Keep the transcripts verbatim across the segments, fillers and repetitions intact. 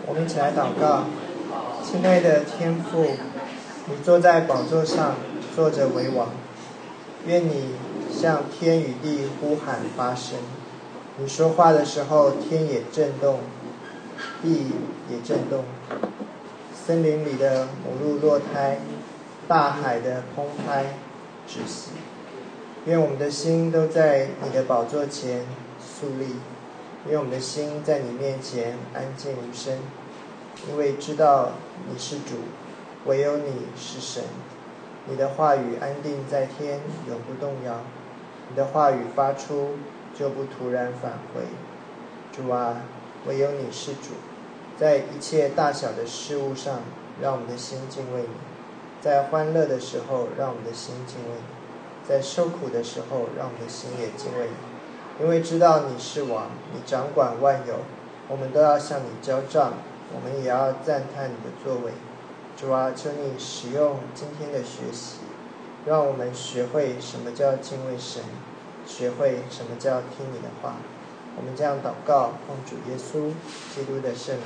我们一起来祷告。亲爱的天父，你坐在宝座上，坐着为王。愿你向天与地呼喊发声。你说话的时候，天也震动，地也震动。森林里的母鹿落胎，大海的澎湃止息。愿我们的心都在你的宝座前肃立，愿我们的心在你面前安静无声，因为知道你是主，唯有你是神。你的话语安定在天，永不动摇。你的话语发出，就不突然返回。主啊，唯有你是主，在一切大小的事物上，让我们的心敬畏你；在欢乐的时候，让我们的心敬畏你；在受苦的时候，让我们的心也敬畏你。因为知道你是王，你掌管万有，我们都要向你交账，我们也要赞叹你的作为。主啊，求你使用今天的学习，让我们学会什么叫敬畏神，学会什么叫听你的话。我们这样祷告，奉主耶稣基督的圣名。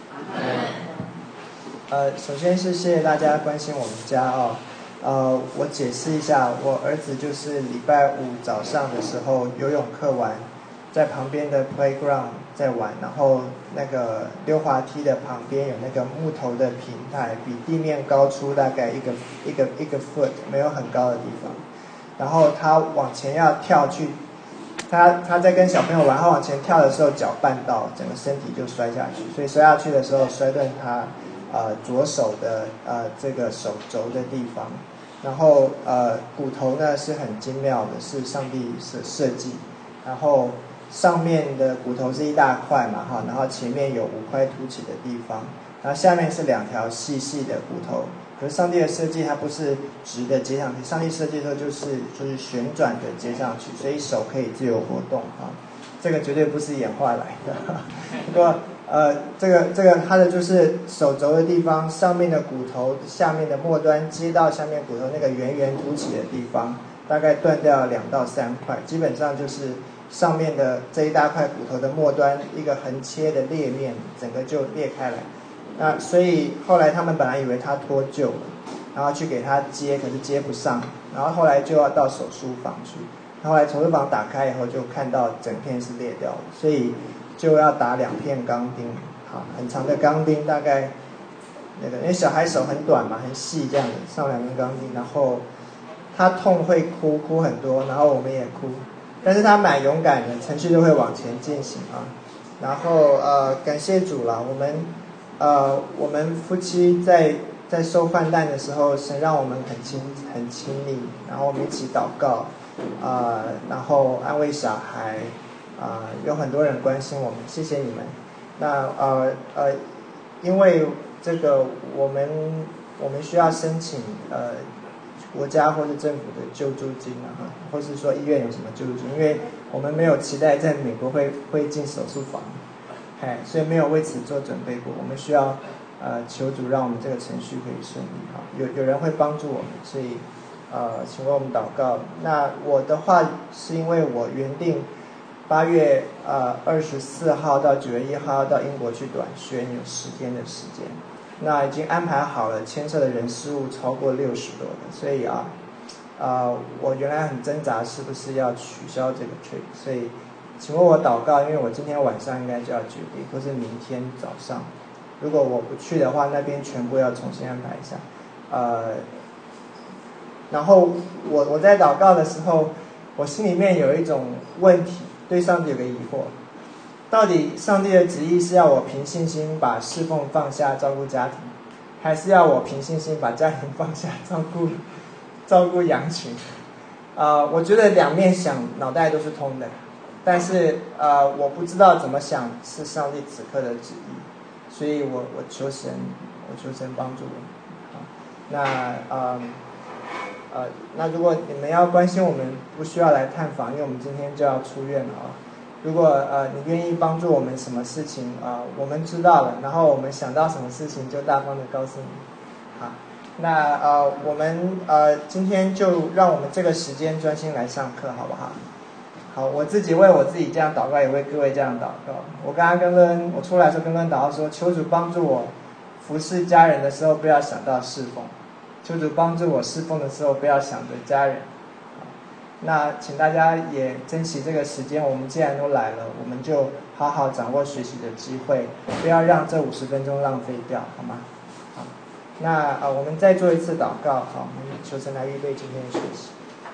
呃，首先是谢谢大家关心我们家哦。呃，我解释一下，我儿子就是礼拜五早上的时候游泳课完，在旁边的 playground 在玩，然后那个溜滑梯的旁边有那个木头的平台，比地面高出大概一个一个一个 foot， 没有很高的地方。然后他往前要跳去，他他在跟小朋友玩，他往前跳的时候脚绊到，整个身体就摔下去，所以摔下去的时候摔断他呃左手的呃这个手肘的地方。然后呃骨头呢是很精妙的，是上帝设设计，然后上面的骨头是一大块嘛哈，然后前面有五块凸起的地方，然后下面是两条细细的骨头。可是上帝的设计它不是直的接上去，上帝设计的时候就是就是旋转的接上去，所以手可以自由活动哈。这个绝对不是演化来的。不过呃这个这个它的就是手肘的地方，上面的骨头下面的末端接到下面骨头那个圆圆凸起的地方，大概断掉两到三块，基本上就是上面的这一大块骨头的末端一个横切的裂面，整个就裂开来。那所以后来他们本来以为他脱臼了，然后去给他接，可是接不上，然后后来就要到手术房去。后来手术房打开以后，就看到整片是裂掉的，所以就要打两片钢钉，好，很长的钢钉，大概那个因为小孩手很短嘛，很细这样子，上两根钢钉，然后他痛会哭，哭很多，然后我们也哭，但是他蛮勇敢的，程序就会往前进行啊。然后呃，感谢主啦，我们呃我们夫妻在在受患难的时候，神让我们很亲很亲密，然后我们一起祷告。啊、呃，然后安慰小孩，啊、呃，有很多人关心我们，谢谢你们。那呃呃，因为这个我们我们需要申请呃国家或者政府的救助金啊，或是说医院有什么救助金，因为我们没有期待在美国会会进手术房，哎，所以没有为此做准备过。我们需要呃求主让我们这个程序可以顺利哈，有有人会帮助我们，所以。呃，请为我们祷告。那我的话是因为我原定八月呃二十四号到九月一号到英国去短宣，有十天的时间。那已经安排好了，牵涉的人事物超过六十多个，所以啊，呃，我原来很挣扎是不是要取消这个 trip， 所以请为我祷告，因为我今天晚上应该就要决定，或是明天早上。如果我不去的话，那边全部要重新安排一下。呃。然后我我在祷告的时候，我心里面有一种问题，对上帝有个疑惑，到底上帝的旨意是要我凭信心把侍奉放下照顾家庭，还是要我凭信心把家庭放下照顾照顾羊群？呃，我觉得两面想脑袋都是通的，但是呃我不知道怎么想是上帝此刻的旨意，所以我我求神，我求神帮助我。好，那呃。呃，那如果你们要关心我们，不需要来探访，因为我们今天就要出院了啊。如果呃你愿意帮助我们什么事情啊、呃，我们知道了，然后我们想到什么事情就大方的告诉你。好，那呃我们呃今天就让我们这个时间专心来上课，好不好？ 好，我自己为我自己这样祷告，也为各位这样祷告。我刚刚跟乐恩，我出来的时候跟乐恩祷告说，求主帮助我服侍家人的时候，不要想到侍奉；求主帮助我侍奉的时候，不要想着家人。那请大家也珍惜这个时间，我们既然都来了，我们就好好掌握学习的机会，不要让这五十分钟浪费掉，好吗？好，那呃，我们再做一次祷告，好，我们求神来预备今天的学习。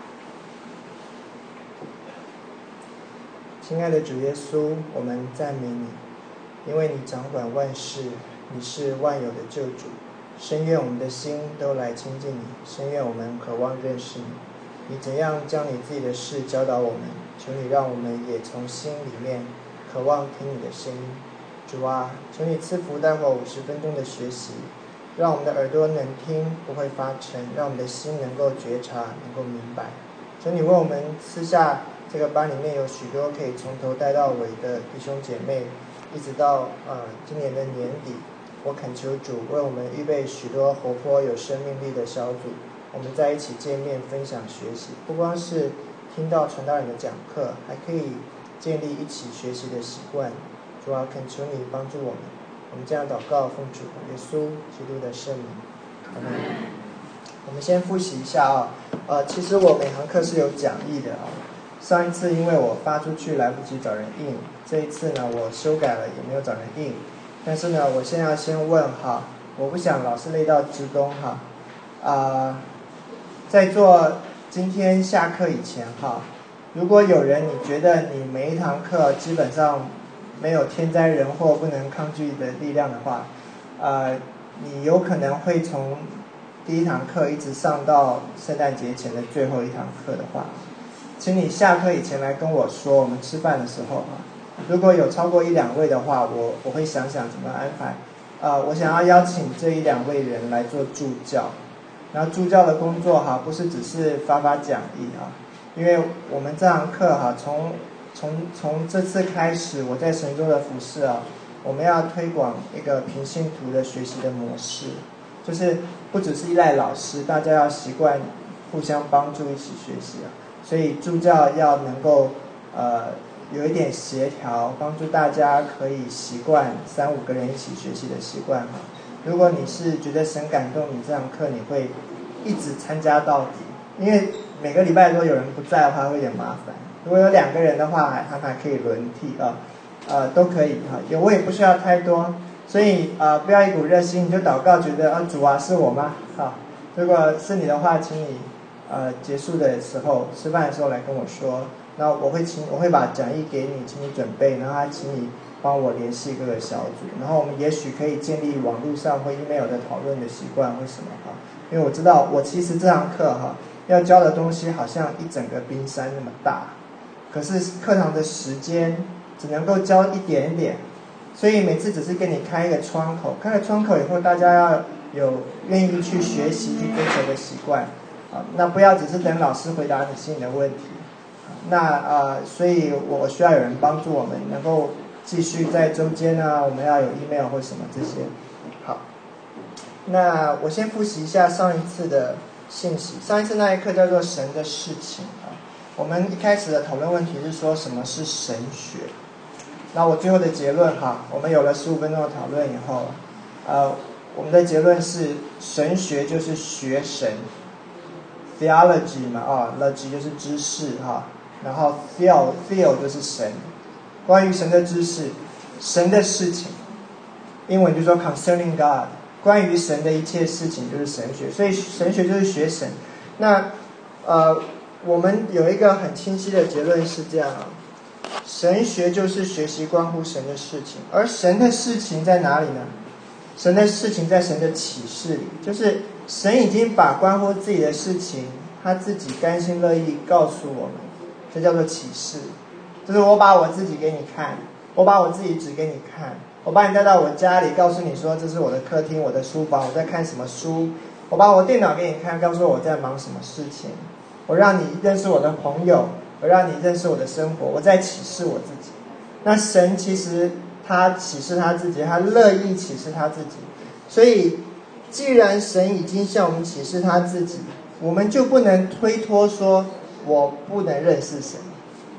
亲爱的主耶稣，我们赞美你，因为你掌管万事，你是万有的救主。深愿我们的心都来亲近你，深愿我们渴望认识你。你怎样将你自己的事教导我们，求你让我们也从心里面渴望听你的声音。主啊，求你赐福待会五十分钟的学习，让我们的耳朵能听，不会发沉，让我们的心能够觉察，能够明白。求你为我们赐下这个班里面有许多可以从头带到尾的弟兄姐妹，一直到呃今年的年底，我恳求主为我们预备许多活泼有生命力的小组，我们在一起见面分享学习，不光是听到传道人的讲课，还可以建立一起学习的习惯。主啊，恳求你帮助我们，我们这样祷告，奉主耶稣基督的圣名，阿们。我们先复习一下啊，呃，其实我每堂课是有讲义的啊。上一次因为我发出去来不及找人印，这一次呢我修改了，也没有找人印。但是呢，我现在要先问哈，我不想老是累到职工哈，啊、呃，在做今天下课以前哈，如果有人你觉得你每一堂课基本上没有天灾人祸不能抗拒的力量的话，呃，你有可能会从第一堂课一直上到圣诞节前的最后一堂课的话，请你下课以前来跟我说，我们吃饭的时候啊，如果有超过一两位的话，我我会想想怎么安排。呃，我想要邀请这一两位人来做助教，然后助教的工作哈，不是只是发发讲义啊，因为我们这堂课哈，从从从这次开始，我在神州的服事啊，我们要推广一个平信徒的学习的模式，就是不只是依赖老师，大家要习惯互相帮助，一起学习啊。所以助教要能够呃有一点协调，帮助大家可以习惯三五个人一起学习的习惯哈。如果你是觉得神感动你这堂课，你会一直参加到底，因为每个礼拜如果有人不在的话会有点麻烦。如果有两个人的话，还他们还可以轮替啊，呃都可以哈。有我也不需要太多，所以呃不要一股热心你就祷告，觉得啊主啊是我吗？好，如果是你的话，请你。呃，结束的时候，吃饭的时候来跟我说，然后我会请我会把讲义给你，请你准备，然后还请你帮我联系各个小组，然后我们也许可以建立网络上或 email 的讨论的习惯或什么哈，因为我知道我其实这堂课哈要教的东西好像一整个冰山那么大，可是课堂的时间只能够教一点点，所以每次只是给你开一个窗口，开了窗口以后，大家要有愿意去学习去追求的习惯。那不要只是等老师回答你心里的问题，那呃，所以我需要有人帮助我们，能够继续在中间呢，我们要有 email 或什么这些。好，那我先复习一下上一次的信息。上一次那一课叫做神的事情啊，我们一开始的讨论问题是说什么是神学。那我最后的结论哈，我们有了十五分钟的讨论以后，呃，我们的结论是神学就是学神。theology 嘛，啊 ，logy 就是知识哈，然后 theo theo 就是神，关于神的知识，神的事情，英文就说 concerning God， 关于神的一切事情就是神学，所以神学就是学神。那呃，我们有一个很清晰的结论是这样啊，神学就是学习关乎神的事情，而神的事情在哪里呢？神的事情在神的启示里，就是神已经把关乎自己的事情，他自己甘心乐意告诉我们，这叫做启示。就是我把我自己给你看，我把我自己指给你看，我把你带到我家里，告诉你说这是我的客厅，我的书房，我在看什么书，我把我电脑给你看，告诉我在忙什么事情，我让你认识我的朋友，我让你认识我的生活，我在启示我自己。那神其实他启示他自己，他乐意启示他自己，所以既然神已经向我们启示他自己，我们就不能推脱说我不能认识神。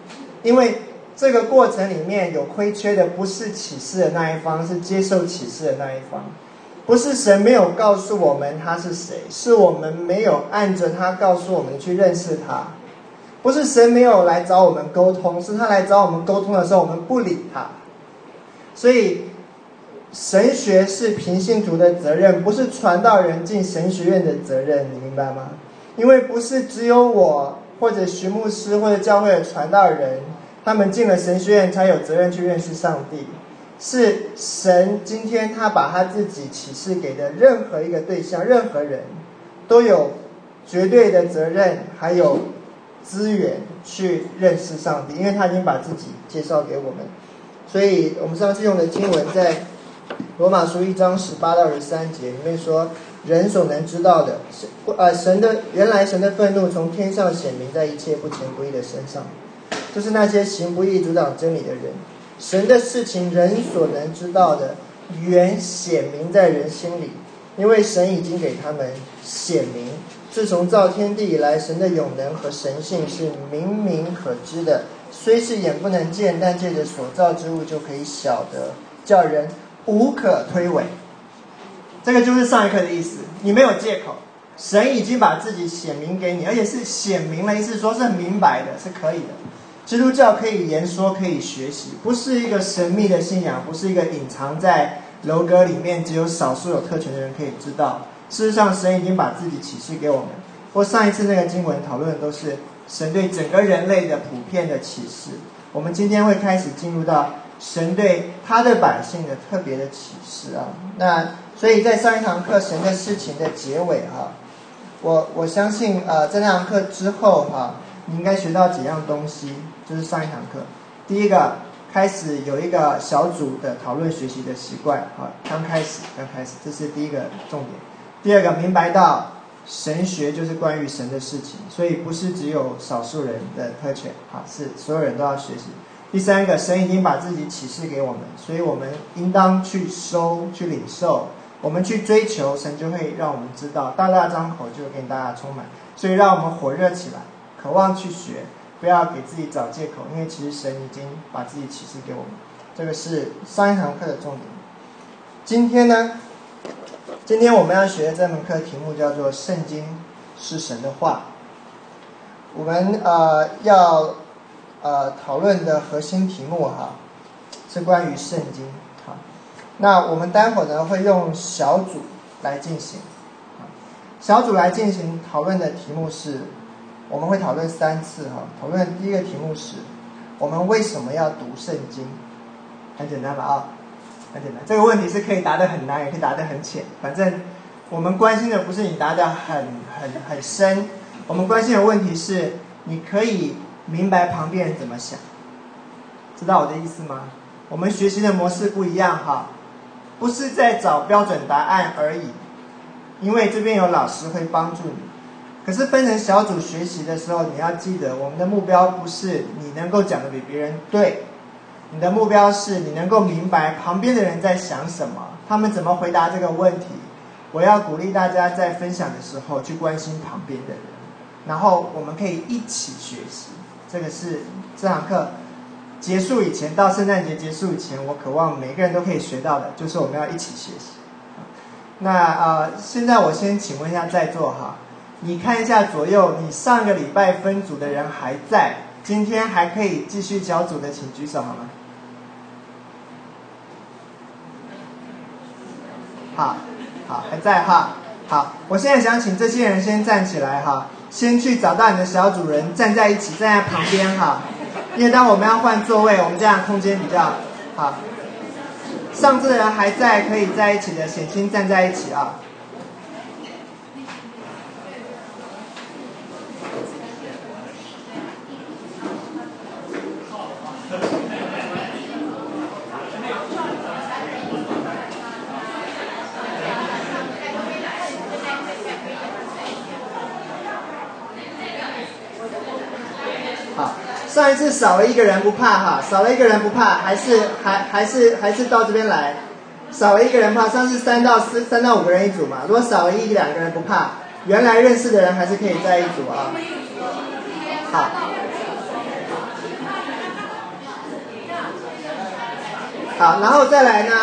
因为这个过程里面有亏缺的，不是启示的那一方，是接受启示的那一方。不是神没有告诉我们他是谁，是我们没有按着他告诉我们去认识他。不是神没有来找我们沟通，是他来找我们沟通的时候我们不理他。所以神学是平信徒的责任，不是传道人进神学院的责任，你明白吗？因为不是只有我或者徐牧师或者教会的传道人，他们进了神学院才有责任去认识上帝。是神今天他把他自己启示给的任何一个对象，任何人都有绝对的责任还有资源去认识上帝，因为他已经把自己介绍给我们。所以我们上次用的经文在罗马书一章十八到十三节里面说，人所能知道的，呃，神的原来神的愤怒从天上显明在一切不虔不义的身上，就是那些行不义阻挡真理的人。神的事情人所能知道的原显明在人心里，因为神已经给他们显明。自从造天地以来，神的永能和神性是明明可知的，虽是眼不能见，但借着所造之物就可以晓得，叫人无可推诿。这个就是上一课的意思，你没有借口，神已经把自己显明给你，而且是显明了，意思说是很明白的，是可以的。基督教可以言说，可以学习，不是一个神秘的信仰，不是一个隐藏在楼阁里面只有少数有特权的人可以知道。事实上神已经把自己启示给我们。或上一次那个经文讨论的都是神对整个人类的普遍的启示，我们今天会开始进入到神对他的百姓的特别的启示啊。那所以在上一堂课神的事情的结尾哈、啊，我我相信呃在那堂课之后哈、啊，你应该学到几样东西，就是上一堂课。第一个，开始有一个小组的讨论学习的习惯啊，刚开始刚开始，这是第一个重点。第二个，明白到神学就是关于神的事情，所以不是只有少数人的特权啊，是所有人都要学习。第三个，神已经把自己启示给我们，所以我们应当去收去领受，我们去追求，神就会让我们知道，大大张口就会给大家充满。所以让我们火热起来，渴望去学，不要给自己找借口，因为其实神已经把自己启示给我们。这个是上一堂课的重点。今天呢，今天我们要学的这门课题目叫做圣经是神的话。我们呃要呃讨论的核心题目哈，是关于圣经。好，那我们待会儿呢会用小组来进行，小组来进行讨论的题目是，我们会讨论三次哈。讨论第一个题目是，我们为什么要读圣经？很简单吧啊，很简单。这个问题是可以答得很难，也可以答得很浅。反正我们关心的不是你答得很很很深，我们关心的问题是，你可以明白旁边人怎么想。知道我的意思吗？我们学习的模式不一样哈，不是在找标准答案而已，因为这边有老师会帮助你。可是分成小组学习的时候，你要记得，我们的目标不是你能够讲得比别人对，你的目标是你能够明白旁边的人在想什么，他们怎么回答这个问题。我要鼓励大家在分享的时候去关心旁边的人，然后我们可以一起学习。这个是这堂课结束以前，到圣诞节结束以前，我渴望每个人都可以学到的，就是我们要一起学习。那呃，现在我先请问一下在座哈，你看一下左右，你上个礼拜分组的人还在，今天还可以继续小组的，请举手好吗？好，好，还在哈。好，我现在想请这些人先站起来哈，先去找到你的小组人，站在一起，站在旁边哈。因为当我们要换座位，我们这样空间比较好。上次的人还在，可以在一起的，请先站在一起啊。上一次少了一个人不怕哈，少了一个人不怕，还是还还是还是到这边来，少了一个人怕。上次三到四三到五个人一组嘛，如果少了一两个人不怕，原来认识的人还是可以在一组啊。好， 好，然后再来呢？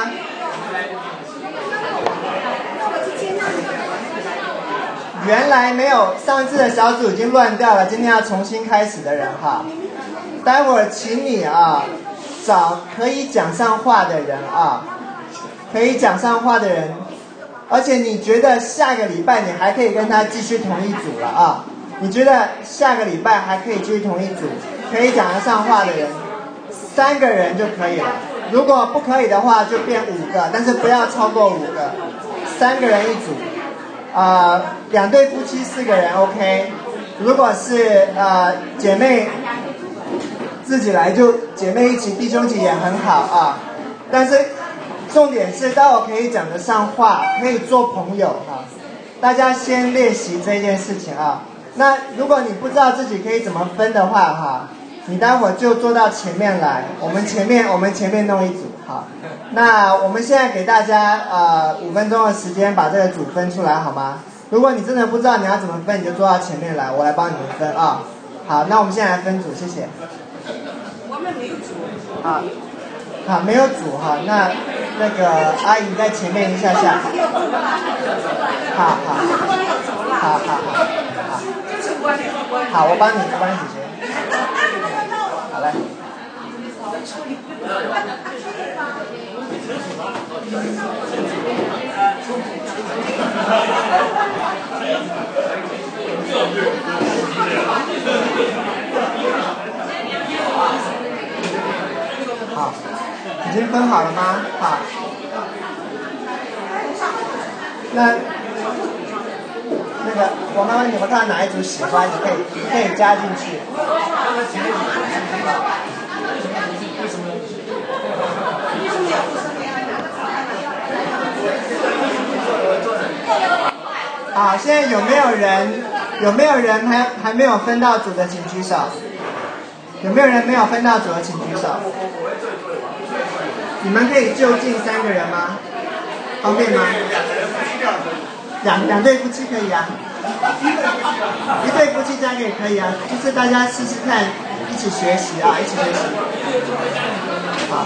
原来没有上次的小组已经乱掉了，今天要重新开始的人哈，待会儿请你啊找可以讲上话的人啊，可以讲上话的人，而且你觉得下个礼拜你还可以跟他继续同一组了啊？你觉得下个礼拜还可以继续同一组，可以讲得上话的人，三个人就可以了。如果不可以的话，就变五个，但是不要超过五个，三个人一组。啊、呃，两对夫妻四个人 OK， 如果是呃姐妹自己来就姐妹一起，弟兄一起也很好啊。但是重点是待会可以讲得上话，可以做朋友啊。大家先练习这件事情啊。那如果你不知道自己可以怎么分的话哈，你待会就坐到前面来，我们前面我们前面弄一组好。那我们现在给大家呃五分钟的时间把这个组分出来好吗？如果你真的不知道你要怎么分，你就坐到前面来，我来帮你们分啊。好，那我们现在来分组，谢谢。 我们没有组。 好，好，没有组哈，那那个阿姨在前面一下下。好好好好好好。好，我帮你，我帮你解决。好嘞。好，已经分好了吗？好。那那个，我妈妈，你们看哪一组喜欢，你可以你可以加进去。好，现在有没有人有没有人还还没有分到组的，请举手。有没有人没有分到组的，请举手。你们可以就近三个人吗？方便吗？两两对夫妻可以啊，一对夫妻加个也可以啊，就是大家试试看，一起学习啊，一起学习。好，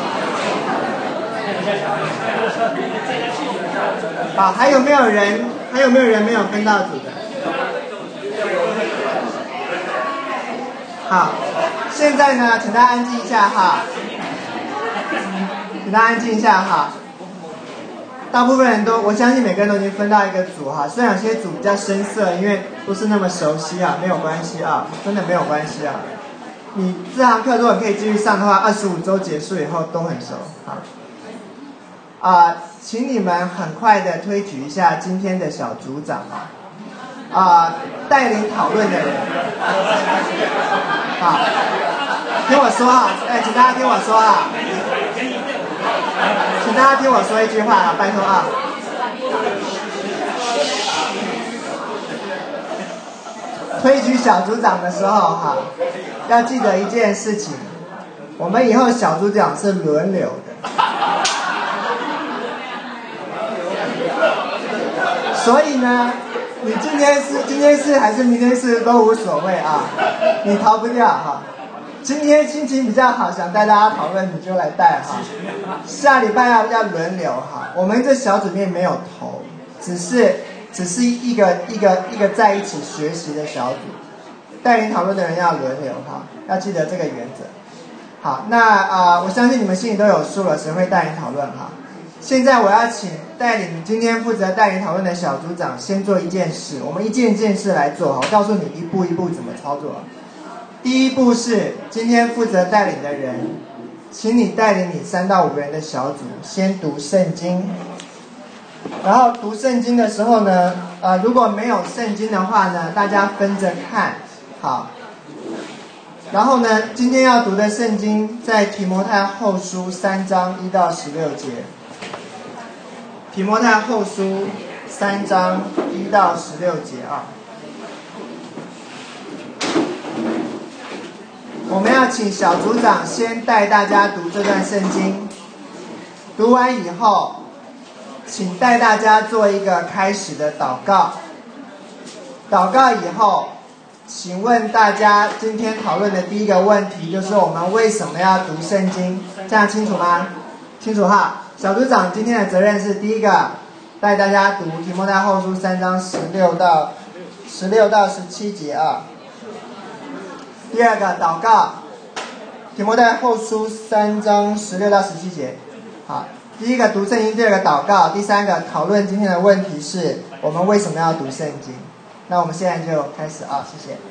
好，还有没有人？还有没有人没有分到组的？好，现在呢，请大家安静一下哈，请大家安静一下哈。大部分人都，我相信每个人都已经分到一个组哈，虽然有些组比较生涩，因为不是那么熟悉啊，没有关系啊，真的没有关系啊。你这堂课如果可以继续上的话，二十五周结束以后都很熟啊。啊、呃，请你们很快的推举一下今天的小组长啊，啊、呃，带领讨论的人，好，听我说啊，哎，请大家听我说啊。请大家听我说一句话啊，拜托啊！推举小组长的时候哈，要记得一件事情，我们以后小组长是轮流的，所以呢，你今天是今天是还是明天是都无所谓啊，你逃不掉哈。今天心情比较好，想带大家讨论，你就来带哈。下礼拜要要轮流哈。我们这小组里面没有头，只是只是一个一个一个在一起学习的小组。带领讨论的人要轮流哈，要记得这个原则。好，那啊、呃，我相信你们心里都有数了，谁会带领讨论哈？现在我要请带领今天负责带领讨论的小组长先做一件事，我们一件一件事来做哈。我告诉你一步一步怎么操作。第一步是今天负责带领的人，请你带领你三到五个人的小组先读圣经，然后读圣经的时候呢，呃，如果没有圣经的话呢，大家分着看，好。然后呢，今天要读的圣经在提摩太后书三章一到十六节。提摩太后书三章一到十六节啊。我们要请小组长先带大家读这段圣经，读完以后，请带大家做一个开始的祷告。祷告以后，请问大家今天讨论的第一个问题就是我们为什么要读圣经？这样清楚吗？ 清楚哈。小组长今天的责任是第一个，带大家读提摩太后书三章十六到十六到十七节啊。第二个祷告，提摩太后书三章十六到十七节。好，第一个读圣经，第二个祷告，第三个讨论今天的问题是我们为什么要读圣经。那我们现在就开始啊，谢谢。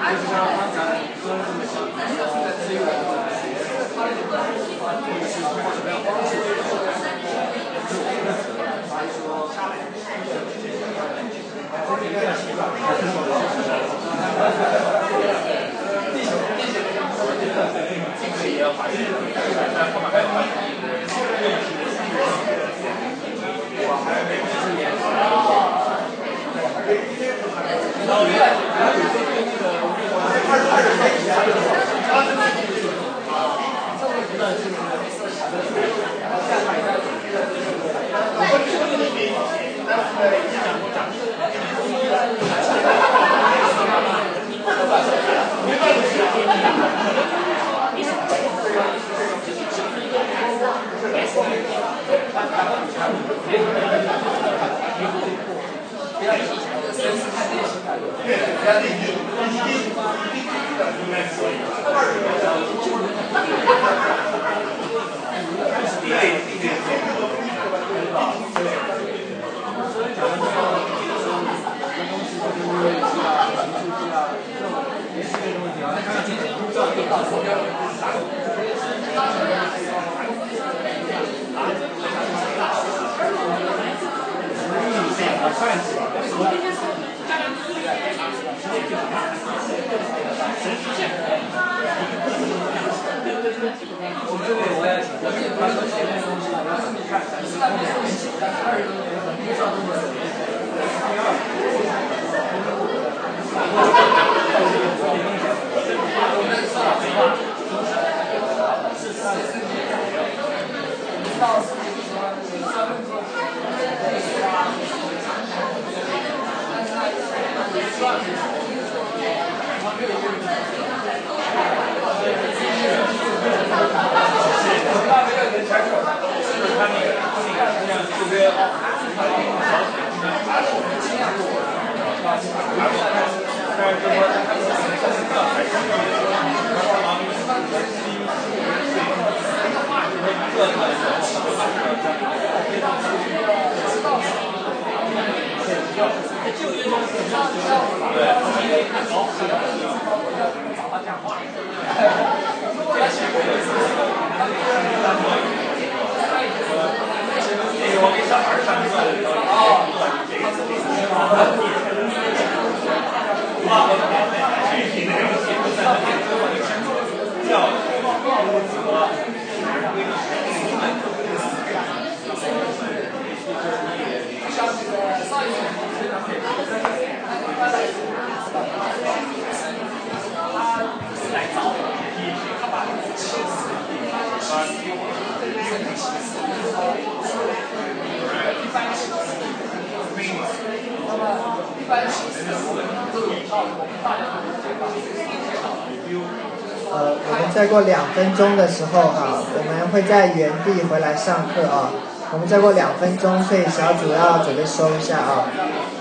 呃，我们再过两分钟的时候哈，我们会在原地回来上课啊。我们再过两分钟，所以小组要准备收一下啊。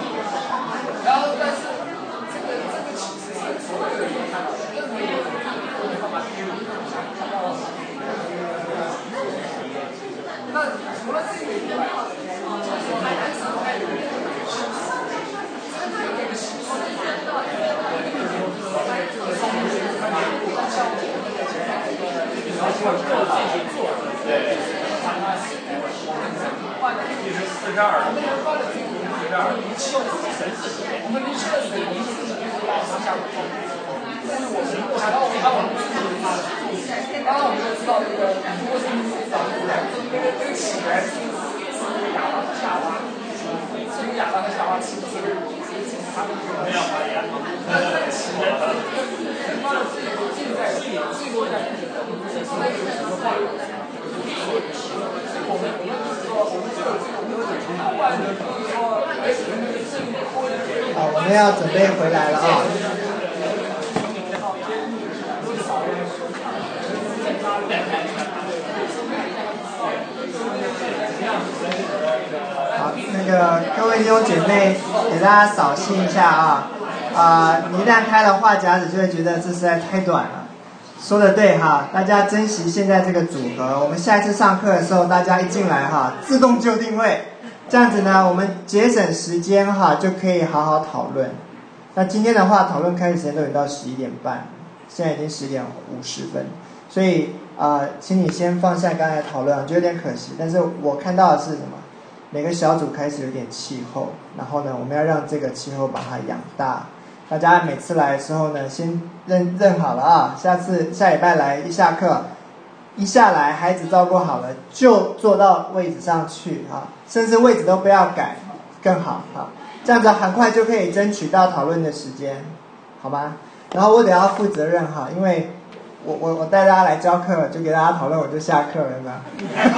好，我们要准备回来了啊。好，那个各位弟兄姐妹，给大家扫兴一下啊！啊、呃，你一旦开了话匣子，就会觉得这实在太短了。说的对哈，大家珍惜现在这个组合。我们下一次上课的时候，大家一进来哈，自动就定位，这样子呢，我们节省时间哈，就可以好好讨论。 那今天的话，讨论开始时间都已经到十一点半，现在已经十点五十分，所以啊、呃，请你先放下刚才的讨论，就有点可惜。但是我看到的是什么？每个小组开始有点气候，然后呢，我们要让这个气候把它养大。大家每次来的时候呢，先认认好了啊，下次下礼拜来一下课，一下来孩子照顾好了，就坐到位置上去啊，甚至位置都不要改，更好啊，这样子很快就可以争取到讨论的时间，好吗？然后我得要负责任哈，因为我我我带大家来教课，就给大家讨论，我就下课了，有没有？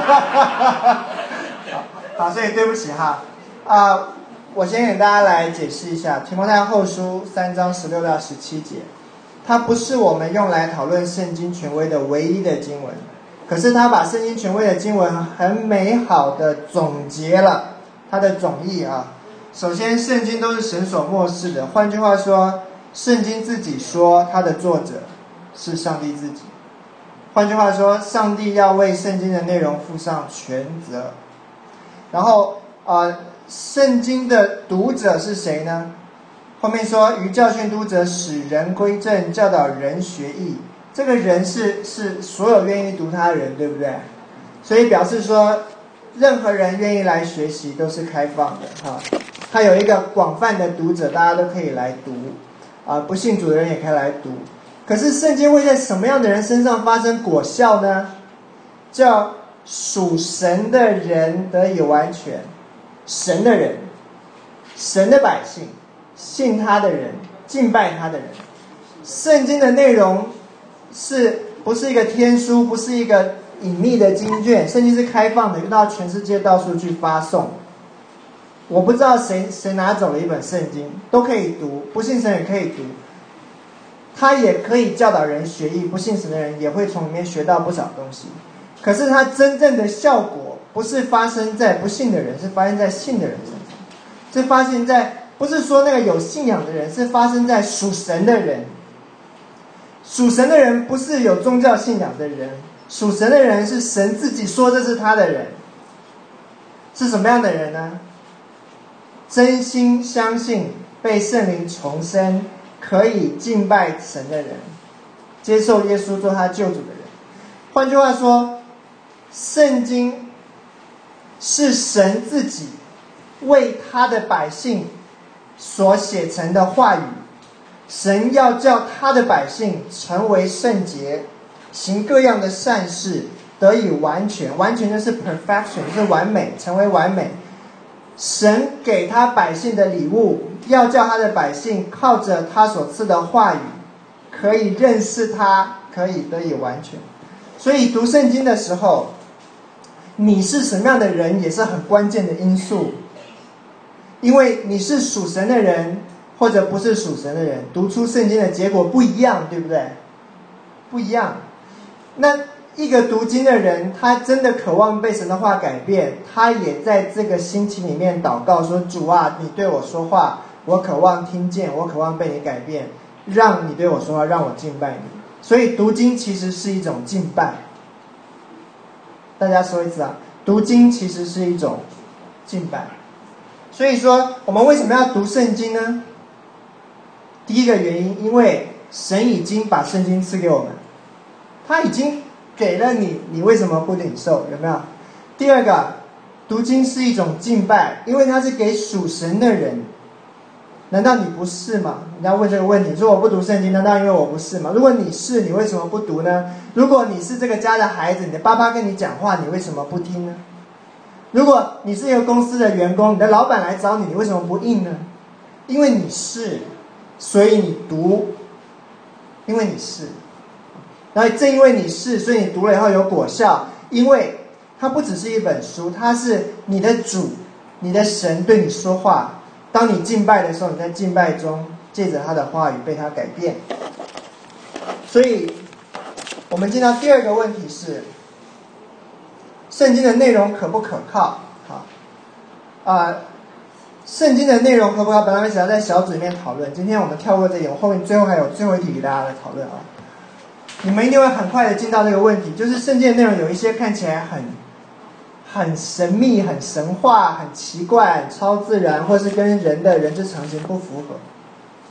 好，所以对不起哈，啊、呃。我先给大家来解释一下提摩太后书三章十六到十七节，它不是我们用来讨论圣经权威的唯一的经文，可是它把圣经权威的经文很美好的总结了它的总意啊。首先，圣经都是神所默示的，换句话说，圣经自己说它的作者是上帝自己，换句话说，上帝要为圣经的内容负上全责。然后呃圣经的读者是谁呢？后面说于教训读者，使人归正，教导人学义。这个人是是所有愿意读他的人，对不对？所以表示说，任何人愿意来学习都是开放的哈。他有一个广泛的读者，大家都可以来读啊，不信主的人也可以来读。可是圣经会在什么样的人身上发生果效呢？叫属神的人得以完全。神的人，神的百姓，信他的人，敬拜他的人。圣经的内容是不是一个天书，不是一个隐秘的经卷？圣经是开放的，到全世界到处去发送。我不知道谁谁拿走了一本圣经，都可以读，不信神也可以读。他也可以教导人学义，不信神的人也会从里面学到不少东西。可是他真正的效果不是发生在不信的人，是发生在信的人身上。是发生在，不是说那个有信仰的人，是发生在属神的人。属神的人不是有宗教信仰的人，属神的人是神自己说这是他的人。是什么样的人呢？真心相信被圣灵重生，可以敬拜神的人，接受耶稣做他救主的人。换句话说，圣经是神自己为他的百姓所写成的话语。神要叫他的百姓成为圣洁，行各样的善事，得以完全。完全就是 perfection， 是完美，成为完美。神给他百姓的礼物，要叫他的百姓靠着他所赐的话语，可以认识他，可以得以完全。所以读圣经的时候，你是什么样的人也是很关键的因素。因为你是属神的人或者不是属神的人，读出圣经的结果不一样，对不对？不一样。那一个读经的人，他真的渴望被神的话改变，他也在这个心情里面祷告说，主啊，你对我说话，我渴望听见，我渴望被你改变，让你对我说话，让我敬拜你。所以读经其实是一种敬拜。大家说一次啊，读经其实是一种敬拜。所以说我们为什么要读圣经呢？第一个原因，因为神已经把圣经赐给我们，他已经给了你，你为什么不领受？有没有？第二个，读经是一种敬拜，因为它是给属神的人。难道你不是吗？你要问这个问题，说我不读圣经，难道因为我不是吗？如果你是，你为什么不读呢？如果你是这个家的孩子，你的爸爸跟你讲话，你为什么不听呢？如果你是一个公司的员工，你的老板来找你，你为什么不应呢？因为你是，所以你读。因为你是，然后正因为你是，所以你读了以后有果效。因为它不只是一本书，它是你的主，你的神对你说话。当你敬拜的时候，你在敬拜中借着他的话语被他改变。所以我们进到第二个问题是，圣经的内容可不可靠？好，啊、呃，圣经的内容可不可靠？本来想要在小组里面讨论，今天我们跳过这一点，我后面最后还有最后一题给大家来讨论啊。你们一定会很快的进到这个问题，就是圣经的内容有一些看起来很很神秘、很神话、很奇怪、很超自然，或是跟人的人之常情不符合。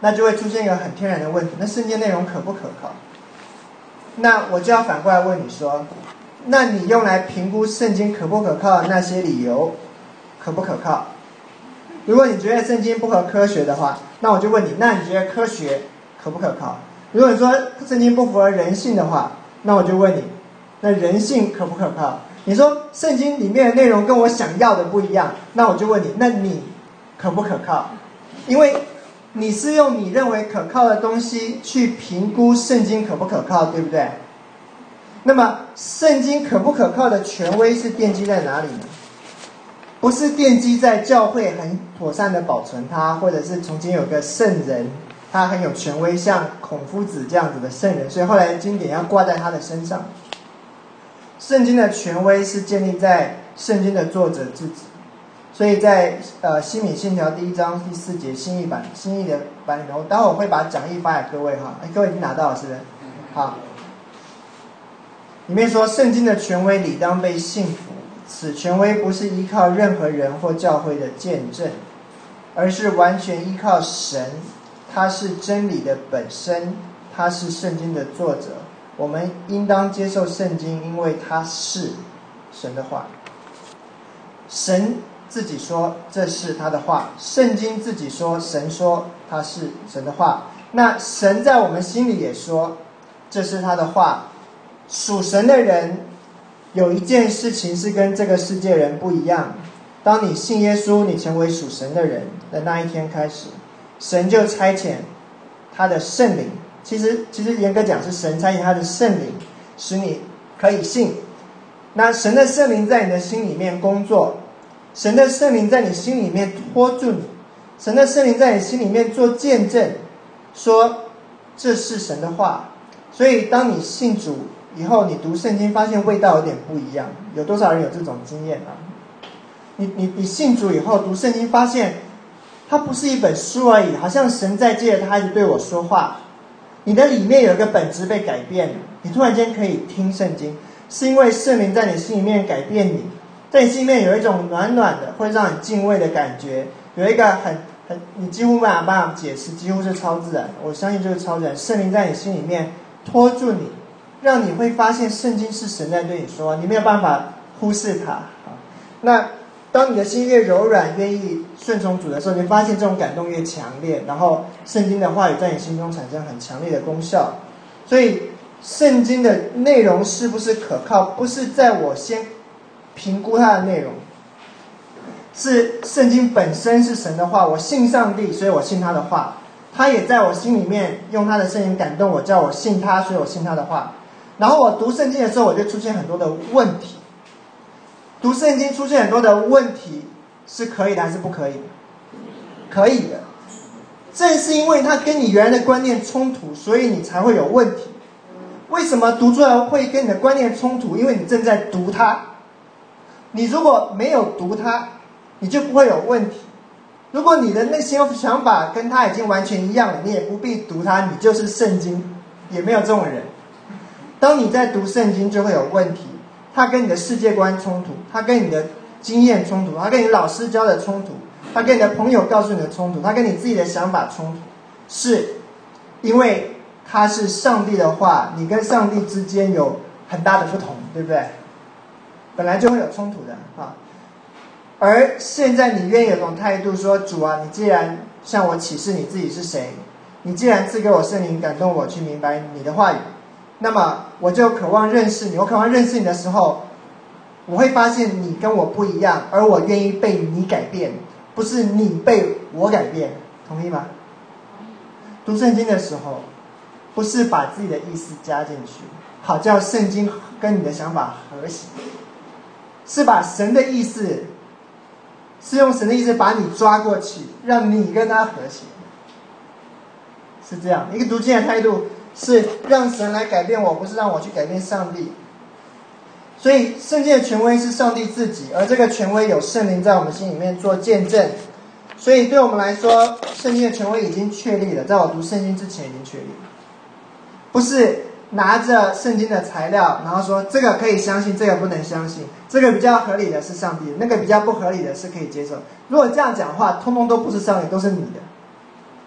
那就会出现一个很天然的问题，那圣经内容可不可靠？那我就要反过来问你说，那你用来评估圣经可不可靠的那些理由可不可靠？如果你觉得圣经不合科学的话，那我就问你，那你觉得科学可不可靠？如果你说圣经不符合人性的话，那我就问你，那人性可不可靠？你说圣经里面的内容跟我想要的不一样，那我就问你，那你可不可靠？因为你是用你认为可靠的东西去评估圣经可不可靠，对不对？那么圣经可不可靠的权威是奠基在哪里呢？不是奠基在教会很妥善的保存它，或者是从前有个圣人他很有权威，像孔夫子这样子的圣人，所以后来经典要挂在他的身上。圣经的权威是建立在圣经的作者自己，所以在呃新米信条第一章第四节新译版新译的版里面，我待会我会把讲义发给各位哈，各位已经拿到了是不是？好，里面说圣经的权威理当被信服，此权威不是依靠任何人或教会的见证，而是完全依靠神，他是真理的本身，他是圣经的作者。我们应当接受圣经，因为它是神的话。神自己说这是他的话，圣经自己说神说它是神的话，那神在我们心里也说这是他的话。属神的人有一件事情是跟这个世界人不一样，当你信耶稣，你成为属神的人的那一天开始，神就差遣他的圣灵，其实其实严格讲是神差遣他的圣灵，使你可以信。那神的圣灵在你的心里面工作，神的圣灵在你心里面托住你，神的圣灵在你心里面做见证，说这是神的话。所以当你信主以后，你读圣经发现味道有点不一样，有多少人有这种经验啊？你你你信主以后读圣经，发现它不是一本书而已，好像神在借着它一直对我说话。你的里面有一个本质被改变了，你突然间可以听圣经，是因为圣灵在你心里面改变你，在你心里面有一种暖暖的会让你敬畏的感觉，有一个很很你几乎没有办法解释，几乎是超自然，我相信就是超自然。圣灵在你心里面托住你，让你会发现圣经是神在对你说，你没有办法忽视它。那当你的心越柔软，愿意顺从主的时候，你发现这种感动越强烈，然后圣经的话语在你心中产生很强烈的功效。所以圣经的内容是不是可靠，不是在我先评估它的内容，是圣经本身是神的话，我信上帝，所以我信他的话，他也在我心里面用他的圣灵感动我，叫我信他，所以我信他的话。然后我读圣经的时候，我就出现很多的问题。读圣经出现很多的问题是可以的还是不可以的？可以的。正是因为它跟你原来的观念冲突，所以你才会有问题。为什么读出来会跟你的观念冲突？因为你正在读它。你如果没有读它，你就不会有问题。如果你的内心想法跟它已经完全一样了，你也不必读它，你就是圣经，也没有这种人。当你在读圣经就会有问题，它跟你的世界观冲突，它跟你的经验冲突，它跟你老师教的冲突，它跟你的朋友告诉你的冲突，它跟你自己的想法冲突，是因为它是上帝的话，你跟上帝之间有很大的不同，对不对？本来就会有冲突的啊。而现在你愿意有种态度说，主啊，你既然向我启示你自己是谁，你既然赐给我圣灵感动我去明白你的话语，那么我就渴望认识你。我渴望认识你的时候，我会发现你跟我不一样，而我愿意被你改变，不是你被我改变，同意吗？读圣经的时候，不是把自己的意思加进去，好叫圣经跟你的想法和谐，是把神的意思，是用神的意思把你抓过去，让你跟他和谐，是这样一个读经的态度，是让神来改变我，不是让我去改变上帝。所以圣经的权威是上帝自己，而这个权威有圣灵在我们心里面做见证。所以对我们来说，圣经的权威已经确立了，在我读圣经之前已经确立了，不是拿着圣经的材料，然后说这个可以相信，这个不能相信，这个比较合理的是上帝的，那个比较不合理的是可以接受。如果这样讲的话，通通都不是上帝，都是你的。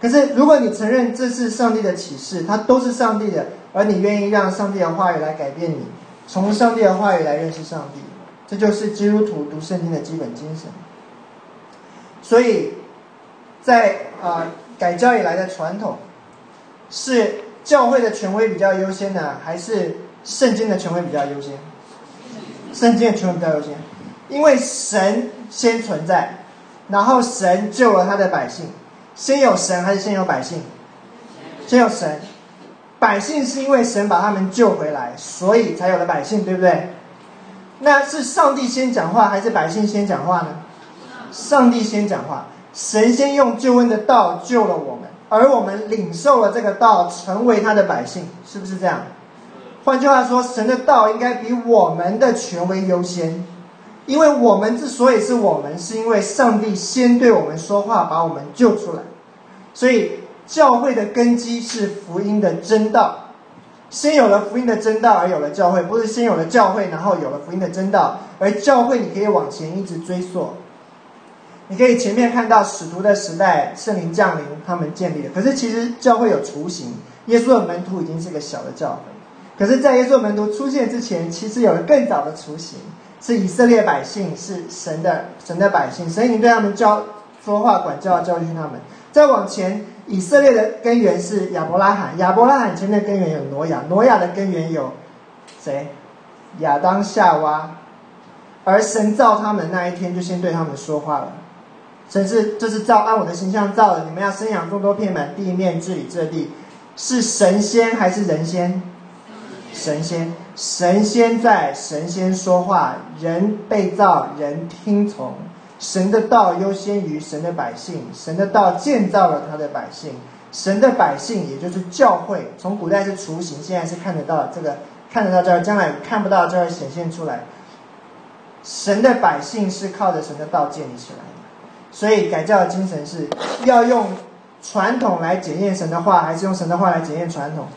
可是如果你承认这是上帝的启示，它都是上帝的，而你愿意让上帝的话语来改变你，从上帝的话语来认识上帝，这就是基督徒读圣经的基本精神。所以在呃改教以来的传统，是教会的权威比较优先呢，还是圣经的权威比较优先？圣经的权威比较优先，因为神先存在，然后神救了他的百姓。先有神还是先有百姓？先有神。百姓是因为神把他们救回来，所以才有了百姓，对不对？那是上帝先讲话还是百姓先讲话呢？上帝先讲话，神先用救恩的道救了我们，而我们领受了这个道，成为他的百姓，是不是这样？换句话说，神的道应该比我们的权威优先，因为我们之所以是我们，是因为上帝先对我们说话，把我们救出来。所以教会的根基是福音的真道，先有了福音的真道，而有了教会，不是先有了教会，然后有了福音的真道。而教会你可以往前一直追溯，你可以前面看到使徒的时代，圣灵降临，他们建立的。可是其实教会有雏形，耶稣的门徒已经是个小的教会。可是在耶稣的门徒出现之前，其实有了更早的雏形，是以色列百姓，是神的神的百姓，神已经对他们教说话、管教、教训他们。再往前，以色列的根源是亚伯拉罕，亚伯拉罕前面的根源有挪亚，挪亚的根源有谁？亚当夏娃。而神造他们那一天就先对他们说话了，神是这是造按我的形象造的，你们要生养众多，遍满地面，治理这地。是神先还是人先？神先。神先在，神先说话，人被造，人听从。神的道优先于神的百姓，神的道建造了他的百姓，神的百姓也就是教会，从古代是雏形，现在是看得到这个看得到这儿，将来看不到这儿显现出来。神的百姓是靠着神的道建立起来的，所以改教的精神是要用传统来检验神的话，还是用神的话来检验传统？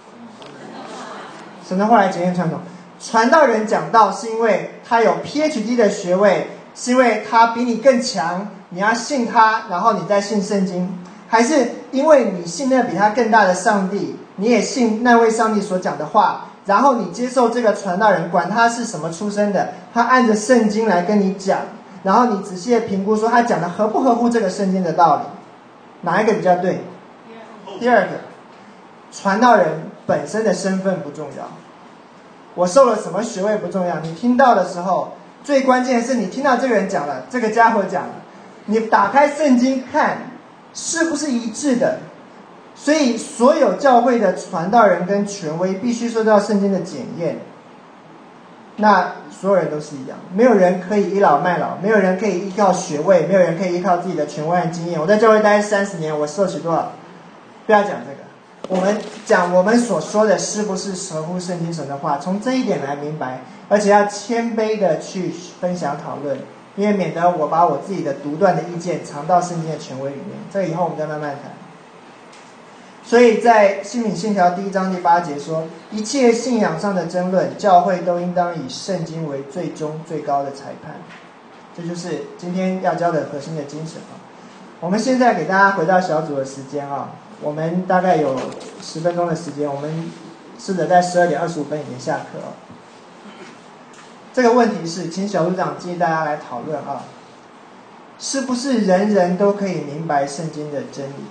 神的话来检验传统。传道人讲道是因为他有 P H D 的学位，是因为他比你更强，你要信他，然后你再信圣经，还是因为你信那比他更大的上帝，你也信那位上帝所讲的话，然后你接受这个传道人，管他是什么出身的，他按着圣经来跟你讲，然后你仔细的评估说他讲的合不合乎这个圣经的道理，哪一个比较对？第二个，传道人本身的身份不重要，我受了什么学位不重要，你听到的时候，最关键的是你听到这个人讲了，这个家伙讲了，你打开圣经看是不是一致的。所以所有教会的传道人跟权威必须受到圣经的检验，那所有人都是一样，没有人可以倚老卖老，没有人可以依靠学位，没有人可以依靠自己的权威和经验。我在教会待三十年，我受取多少？不要讲这个，我们讲我们所说的是不是合乎圣经神的话，从这一点来明白，而且要谦卑的去分享讨论，因为免得我把我自己的独断的意见藏到圣经的权威里面，这个以后我们再慢慢谈。所以在信品信条第一章第八节说，一切信仰上的争论，教会都应当以圣经为最终最高的裁判。这就是今天要教的核心的精神啊。我们现在给大家回到小组的时间啊，我们大概有十分钟的时间，我们试着在十二点二十五分以前下课啊。这个问题是，请小组长建议大家来讨论啊，是不是人人都可以明白圣经的真理？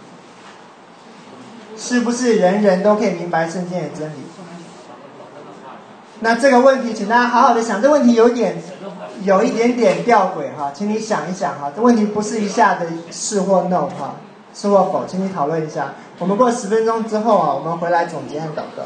是不是人人都可以明白圣经的真理？那这个问题请大家好好的想，这个问题有点有一点点吊诡哈，请你想一想哈，这问题不是一下的是或 no 哈，是或否，请你讨论一下。我们过十分钟之后啊，我们回来总结和祷告。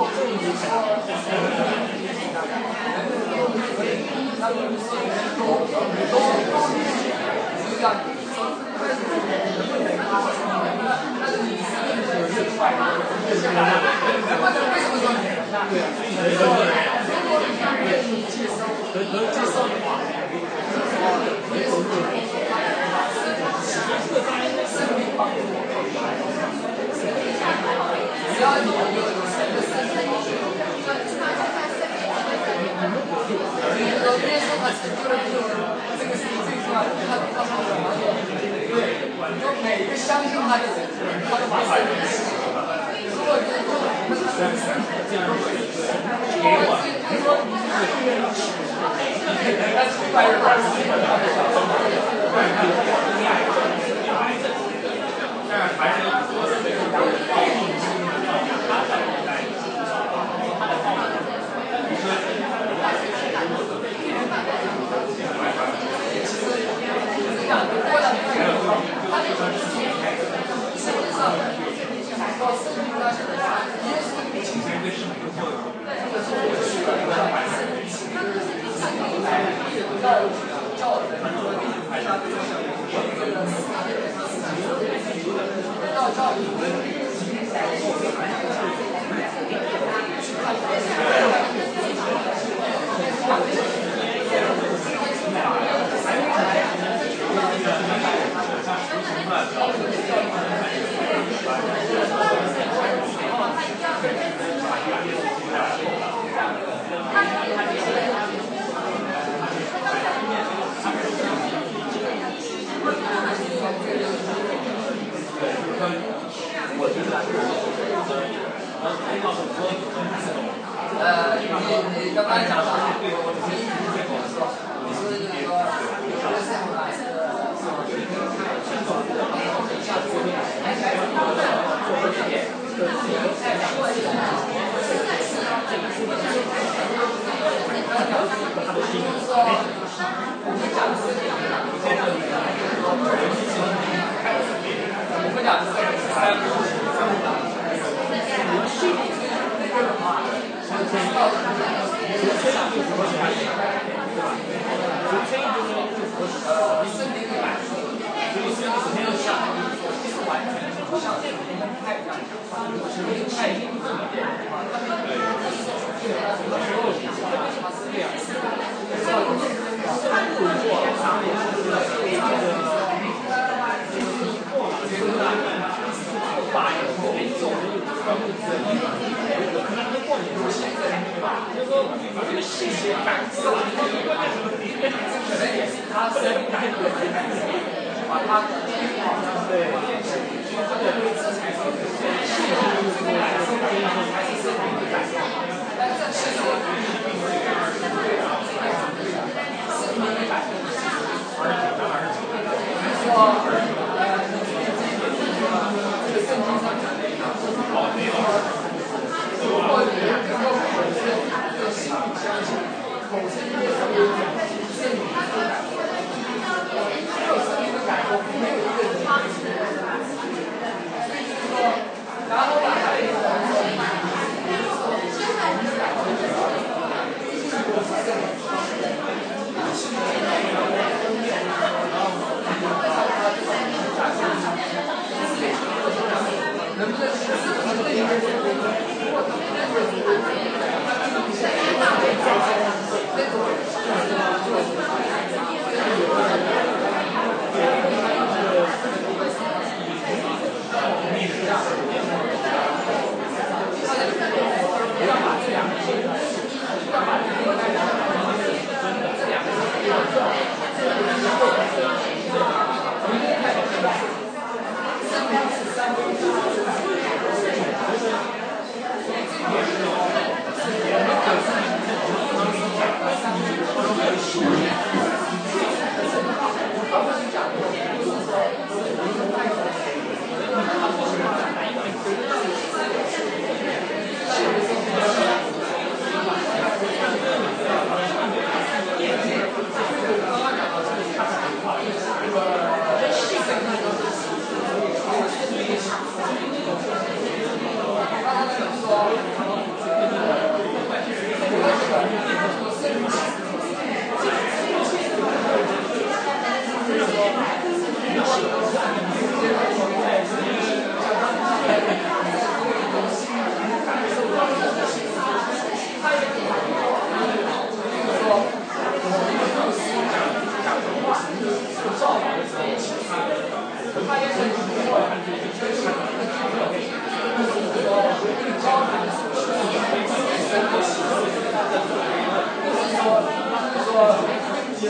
呃，你你刚才讲的，你是那个我们讲的是三个。呃，身体的感受，所以是首先要想，是完全不像这种不太一样，是不太一样的。对，有时候它是这样，它动作上面是这个把一个民众可能跟过年不是对吧？就是说把这个细节感知了，可能也是他是感觉把他对这个这才是细节感受才是生活的感受，但是其实并不是生活的感受，而是说。这个圣经上讲的哦，没有。如果你能够口是这个心里相信，口是因为什么？圣经的感受，没有圣经的感受，没有一个人可以承认。所以就是说，然后呢，还有一个人说，你的感受是什么？我是这个，是你的感受。能不能是能不能应该是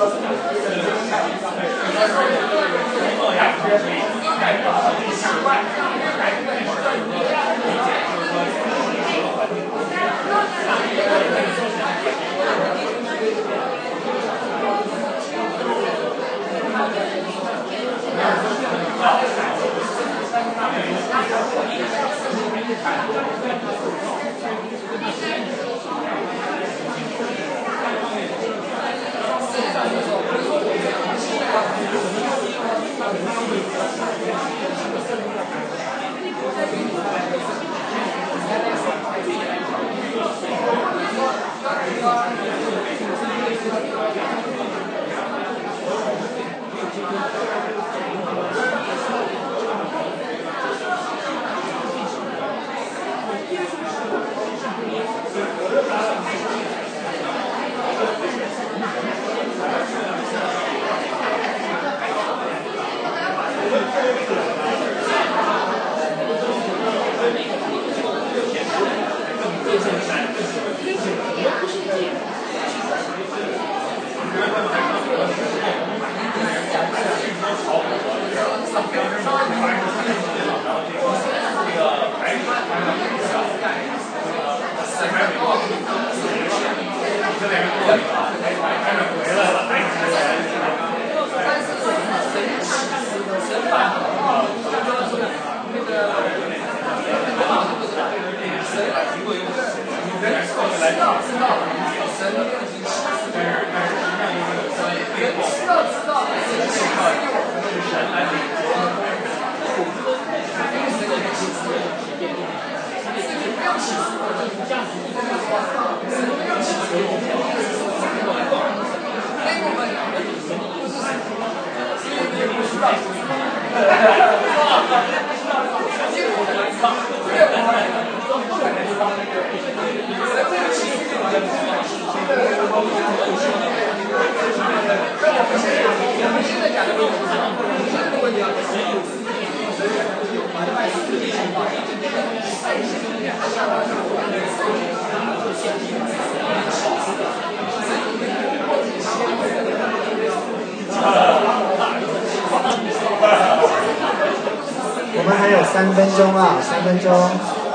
我们还有三分钟啊，三分钟。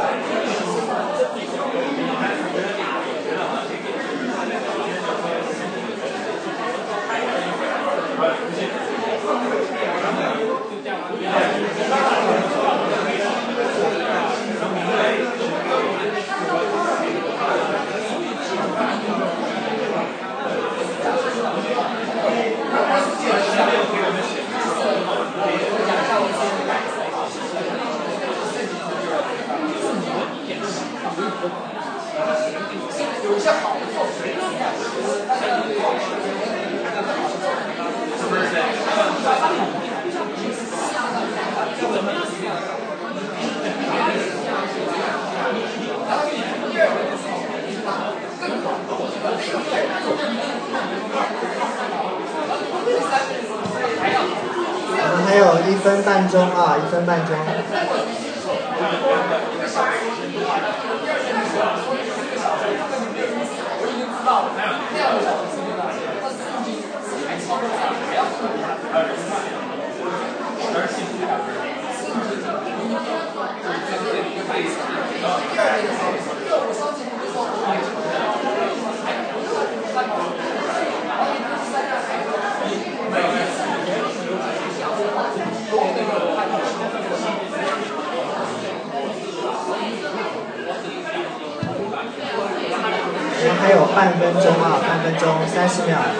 我们还有一分半钟啊，一分半钟。我们还有半分钟啊，半分钟，三十秒。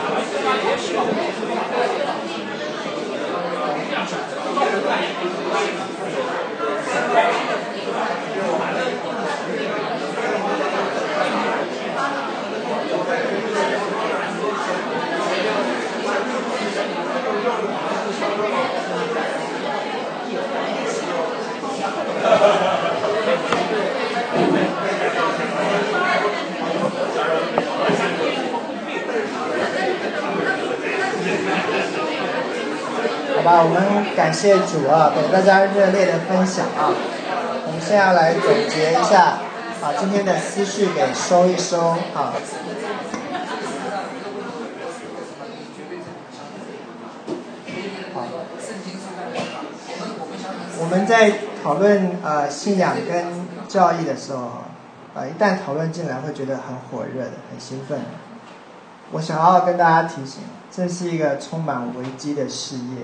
好吧，我们感谢主啊，给大家热烈的分享啊。我们现在来总结一下，把今天的思绪给收一收啊。 们在讨论呃信仰跟教义的时候，呃，一旦讨论进来，会觉得很火热的，很兴奋。我想要跟大家提醒，这是一个充满危机的事业。